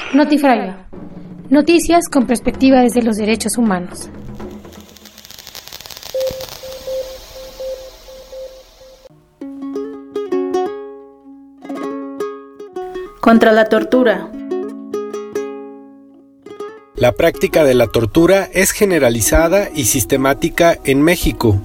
Notifraiva. Noticias con perspectiva desde los derechos humanos. Contra la tortura. La práctica de la tortura es generalizada y sistemática en México.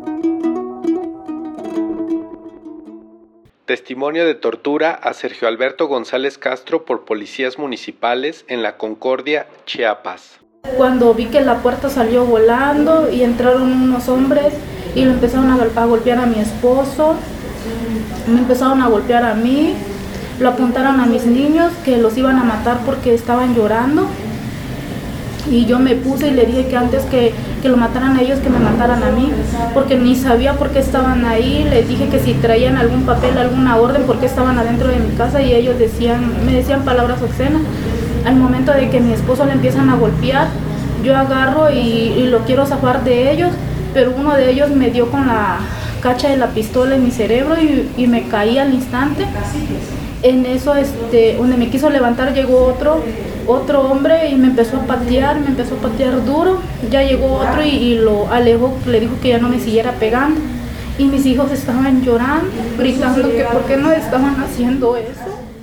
Testimonio de tortura a Sergio Alberto González Castro por policías municipales en La Concordia, Chiapas. Cuando vi que la puerta salió volando y entraron unos hombres y lo empezaron a golpear a mi esposo, me empezaron a golpear a mí, lo apuntaron a mis niños que los iban a matar porque estaban llorando. Y yo me puse y le dije que antes que lo mataran a ellos, que me mataran a mí, porque ni sabía por qué estaban ahí. Les dije que si traían algún papel, alguna orden, porque estaban adentro de mi casa, y ellos me decían palabras obscenas. Al momento de que mi esposo le empiezan a golpear, yo agarro y lo quiero zafar de ellos, pero uno de ellos me dio con la cacha de la pistola en mi cerebro y me caí al instante. En eso, donde me quiso levantar, llegó otro hombre y me empezó a patear duro. Ya llegó otro y lo alejó, le dijo que ya no me siguiera pegando. Y mis hijos estaban llorando, gritando que por qué no estaban haciendo eso.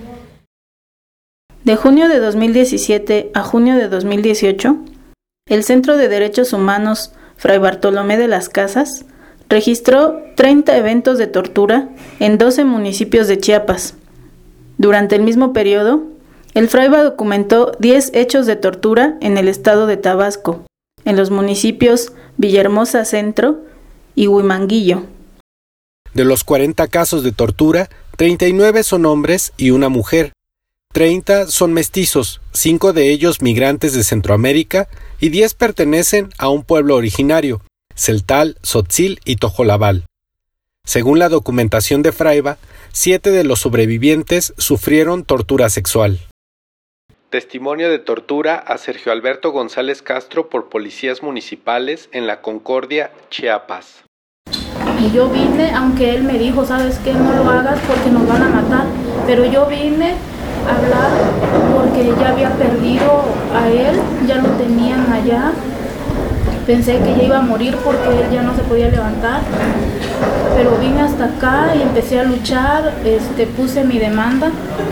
De junio de 2017 a junio de 2018, el Centro de Derechos Humanos Fray Bartolomé de las Casas registró 30 eventos de tortura en 12 municipios de Chiapas. Durante el mismo periodo, el Fraiba documentó 10 hechos de tortura en el estado de Tabasco, en los municipios Villahermosa Centro y Huimanguillo. De los 40 casos de tortura, 39 son hombres y una mujer. 30 son mestizos, 5 de ellos migrantes de Centroamérica y 10 pertenecen a un pueblo originario, Celtal, Tzotzil y Tojolabal. Según la documentación de Fraiba, 7 de los sobrevivientes sufrieron tortura sexual. Testimonio de tortura a Sergio Alberto González Castro por policías municipales en La Concordia, Chiapas. Y yo vine, aunque él me dijo, ¿sabes qué? No lo hagas porque nos van a matar. Pero yo vine a hablar porque ya había perdido a él, ya lo tenían allá. Pensé que ya iba a morir porque él ya no se podía levantar. Pero vine hasta acá y empecé a luchar, puse mi demanda.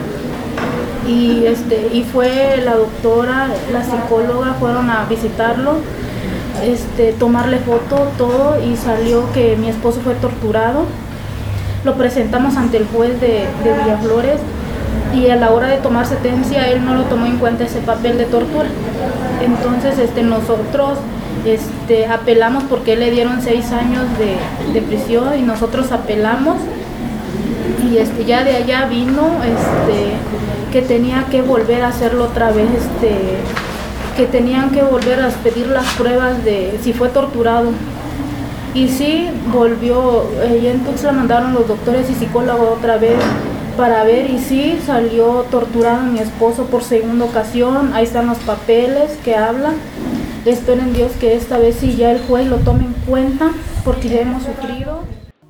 Y fue la doctora, la psicóloga, fueron a visitarlo, tomarle foto, todo, y salió que mi esposo fue torturado. Lo presentamos ante el juez de Villaflores y a la hora de tomar sentencia él no lo tomó en cuenta ese papel de tortura. Entonces nosotros apelamos porque le dieron 6 años de prisión y nosotros apelamos. Y ya de allá vino que tenía que volver a hacerlo otra vez, que tenían que volver a pedir las pruebas de si fue torturado. Y sí, volvió, y en Tuxtla mandaron los doctores y psicólogos otra vez para ver, y sí, salió torturado mi esposo por segunda ocasión. Ahí están los papeles que hablan. Espero en Dios que esta vez sí ya el juez lo tome en cuenta, porque ya hemos sufrido.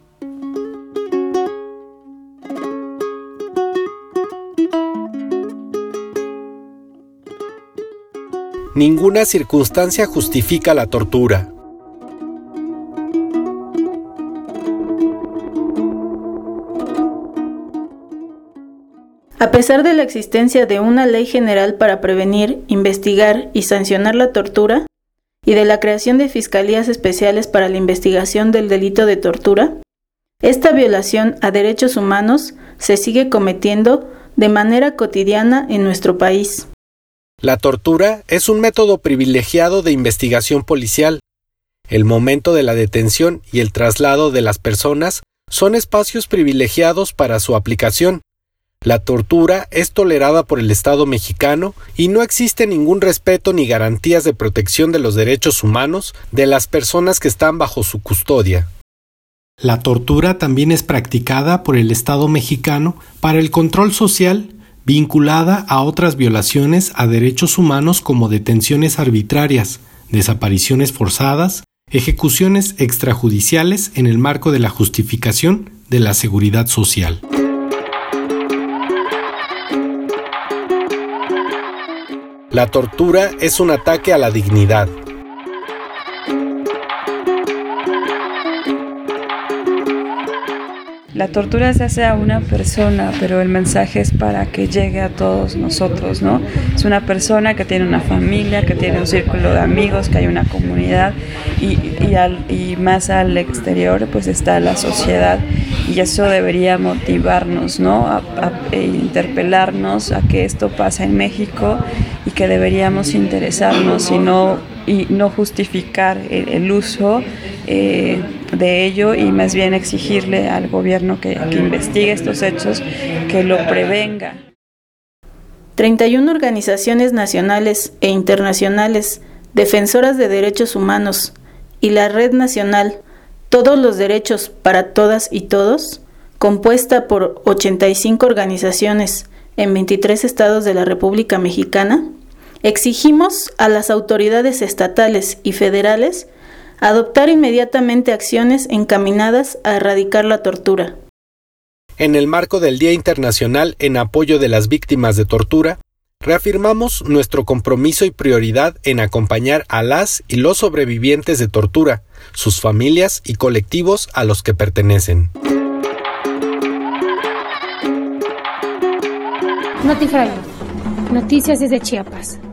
Ninguna circunstancia justifica la tortura. A pesar de la existencia de una ley general para prevenir, investigar y sancionar la tortura, y de la creación de fiscalías especiales para la investigación del delito de tortura, esta violación a derechos humanos se sigue cometiendo de manera cotidiana en nuestro país. La tortura es un método privilegiado de investigación policial. El momento de la detención y el traslado de las personas son espacios privilegiados para su aplicación. La tortura es tolerada por el Estado mexicano y no existe ningún respeto ni garantías de protección de los derechos humanos de las personas que están bajo su custodia. La tortura también es practicada por el Estado mexicano para el control social, vinculada a otras violaciones a derechos humanos como detenciones arbitrarias, desapariciones forzadas, ejecuciones extrajudiciales en el marco de la justificación de la seguridad social. La tortura es un ataque a la dignidad. La tortura se hace a una persona, pero el mensaje es para que llegue a todos nosotros, ¿no? Es una persona que tiene una familia, que tiene un círculo de amigos, que hay una comunidad y más al exterior pues está la sociedad, y eso debería motivarnos, ¿no? A interpelarnos a que esto pasa en México y que deberíamos interesarnos y no justificar el uso de ello, y más bien exigirle al gobierno que investigue estos hechos, que lo prevenga. 31 organizaciones nacionales e internacionales defensoras de derechos humanos y la Red Nacional Todos los Derechos para Todas y Todos, compuesta por 85 organizaciones en 23 estados de la República Mexicana, exigimos a las autoridades estatales y federales adoptar inmediatamente acciones encaminadas a erradicar la tortura. En el marco del Día Internacional en apoyo de las víctimas de tortura, reafirmamos nuestro compromiso y prioridad en acompañar a las y los sobrevivientes de tortura, sus familias y colectivos a los que pertenecen. Notify, noticias desde Chiapas.